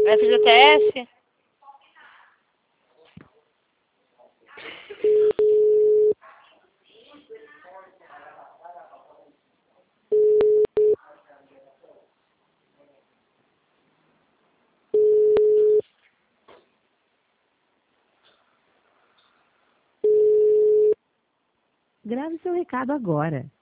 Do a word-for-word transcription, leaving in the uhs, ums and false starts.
F G T S? Grave seu recado agora.